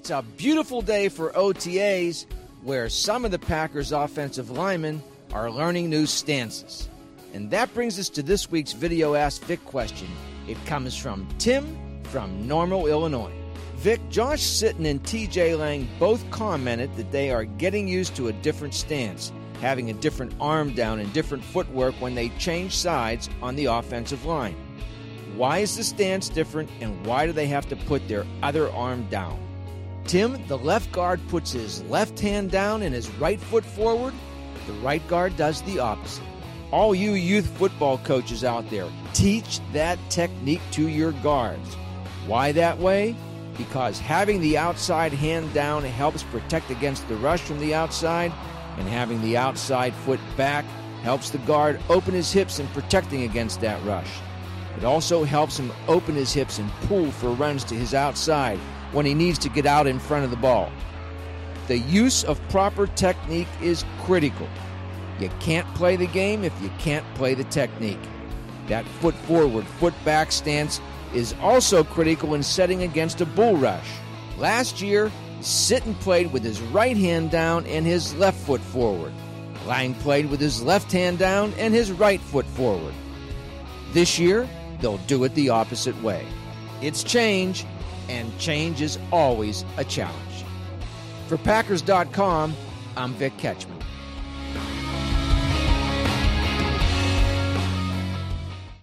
It's a beautiful day for OTAs, where some of the Packers' offensive linemen are learning new stances. And that brings us to this week's Video Ask Vic question. It comes from Tim from Normal, Illinois. Vic, Josh Sitton and TJ Lang both commented that they are getting used to a different stance, having a different arm down and different footwork when they change sides on the offensive line. Why is the stance different, and why do they have to put their other arm down? Tim, the left guard puts his left hand down and his right foot forward. The right guard does the opposite. All you youth football coaches out there, teach that technique to your guards. Why that way? Because having the outside hand down helps protect against the rush from the outside, and having the outside foot back helps the guard open his hips in protecting against that rush. It also helps him open his hips and pull for runs to his outside when he needs to get out in front of the ball. The use of proper technique is critical. You can't play the game if you can't play the technique. That foot forward, foot back stance is also critical in setting against a bull rush. Last year, Sitton played with his right hand down and his left foot forward. Lang played with his left hand down and his right foot forward. This year, they'll do it the opposite way. It's change, and change is always a challenge. For Packers.com, I'm Vic Ketchman.